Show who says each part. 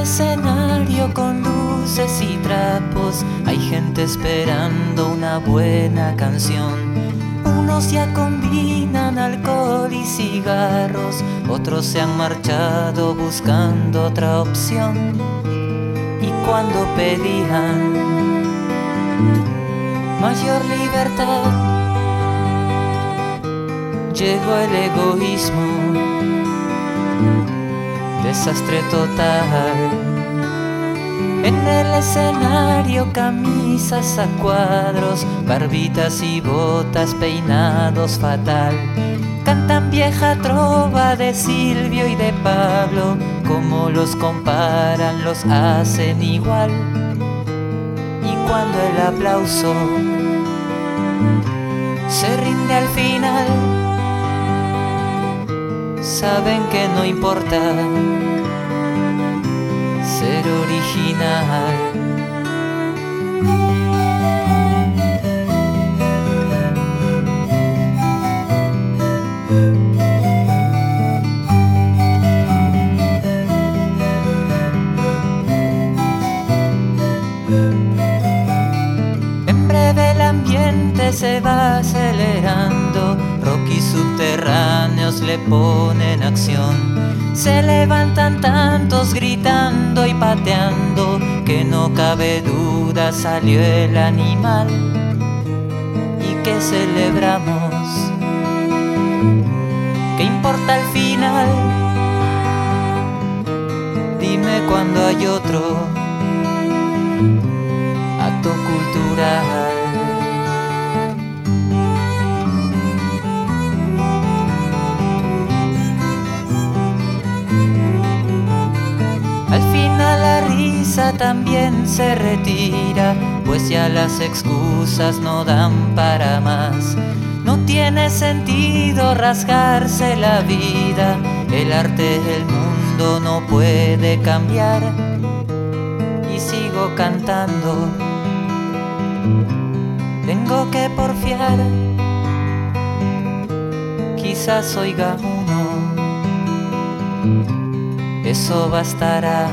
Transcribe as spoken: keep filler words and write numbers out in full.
Speaker 1: escenario con luces y trapos hay gente esperando una buena canción. Unos ya combinan alcohol y cigarros, otros se han marchado buscando otra opción. Y cuando pedían mayor libertad, llegó el egoísmo, desastre total. En el escenario camisas a cuadros, barbitas y botas, peinados fatal. Cantan vieja trova de Silvio y de Pablo, como los comparan los hacen igual. Y cuando el aplauso se rinde al final, saben que no importa ser original. En breve el ambiente se va acelerando, rock y subterráneos le ponen acción. Se levantan tantos gritando y pateando que no cabe duda salió el animal. ¿Y qué celebramos? ¿Qué importa al final? Dime cuando hay otro acto cultural. Al final la risa también se retira, pues ya las excusas no dan para más. No tiene sentido rasgarse la vida, el arte del mundo no puede cambiar. Y sigo cantando, tengo que porfiar, quizás oiga uno, eso bastará.